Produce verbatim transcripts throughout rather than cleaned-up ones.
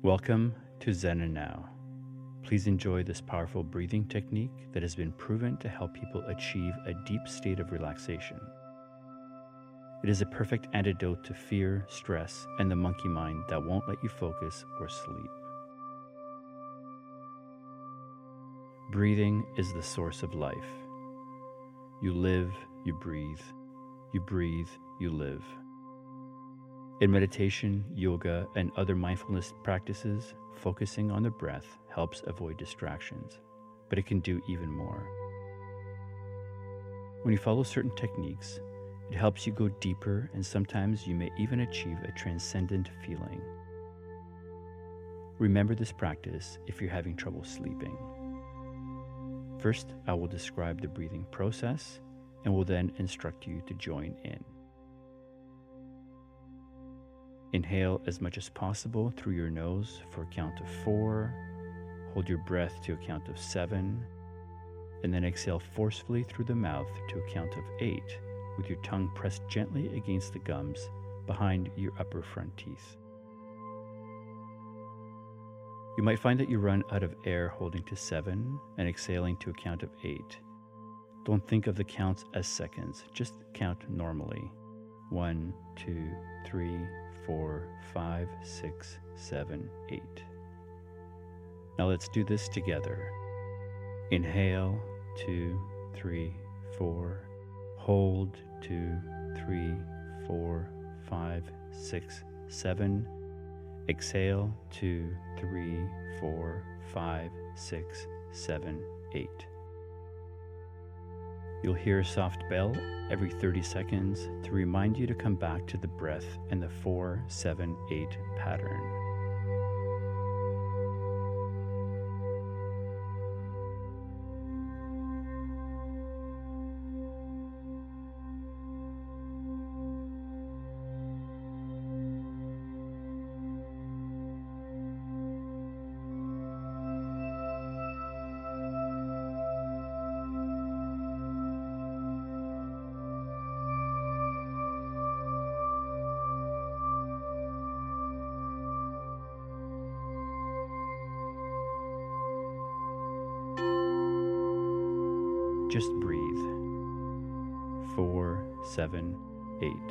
Welcome to Zen and Now. Please enjoy this powerful breathing technique that has been proven to help people achieve a deep state of relaxation. It is a perfect antidote to fear, stress, and the monkey mind that won't let you focus or sleep. Breathing is the source of life. You live, you breathe. You breathe, you live. In meditation, yoga, and other mindfulness practices, focusing on the breath helps avoid distractions, but it can do even more. When you follow certain techniques, it helps you go deeper, and sometimes you may even achieve a transcendent feeling. Remember this practice if you're having trouble sleeping. First, I will describe the breathing process and will then instruct you to join in. Inhale as much as possible through your nose for a count of four. Hold your breath to a count of seven. And then exhale forcefully through the mouth to a count of eight, with your tongue pressed gently against the gums behind your upper front teeth. You might find that you run out of air holding to seven and exhaling to a count of eight. Don't think of the counts as seconds, just count normally. One, two, three, four, five, six, seven, eight. Now let's do this together. Inhale, two, three, four. Hold, two, three, four, five, six, seven. Exhale, two, three, four, five, six, seven, eight. You'll hear a soft bell every thirty seconds to remind you to come back to the breath and the four, seven, eight pattern. Just breathe. Four, seven, eight.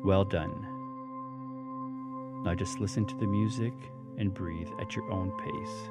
Well done. Now just listen to the music and breathe at your own pace.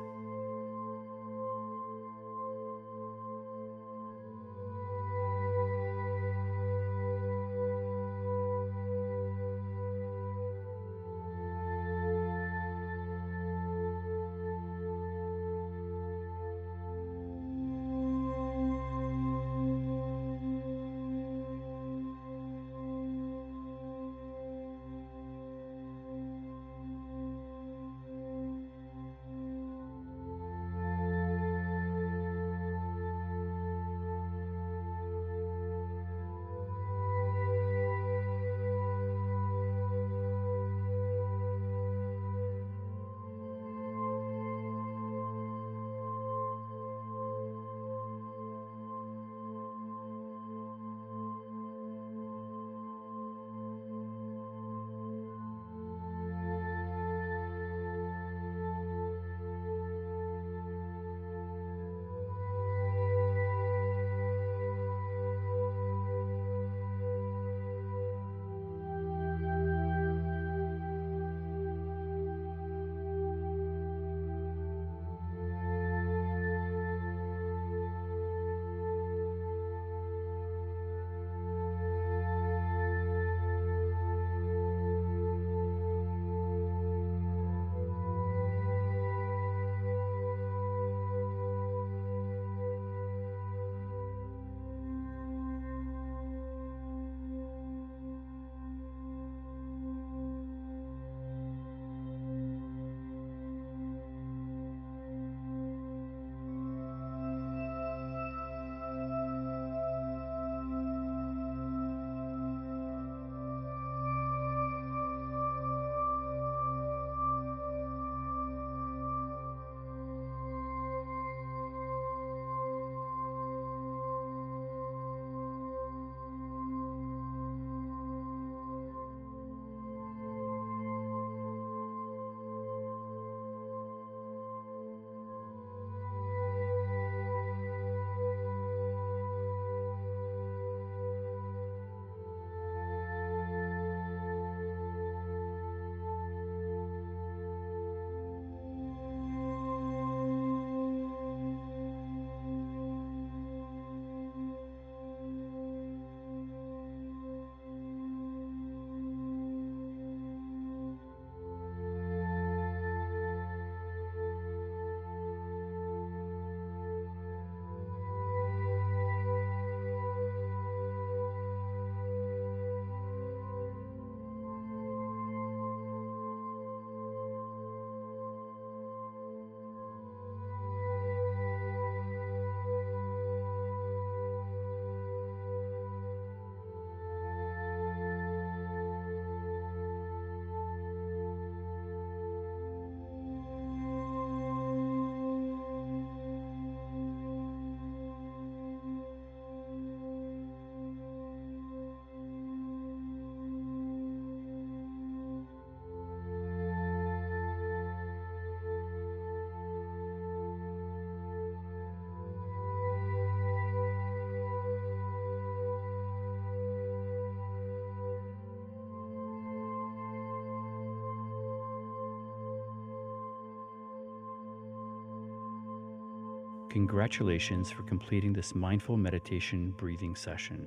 Congratulations for completing this mindful meditation breathing session.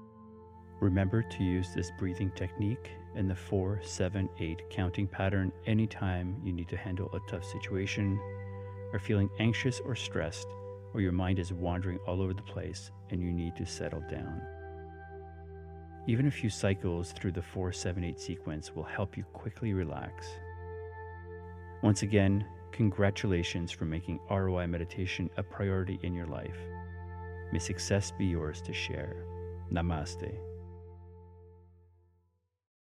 Remember to use this breathing technique in the four seven eight counting pattern anytime you need to handle a tough situation, are feeling anxious or stressed, or your mind is wandering all over the place and you need to settle down. Even a few cycles through the four seven eight sequence will help you quickly relax. Once again, congratulations for making R O I meditation a priority in your life. May success be yours to share. Namaste.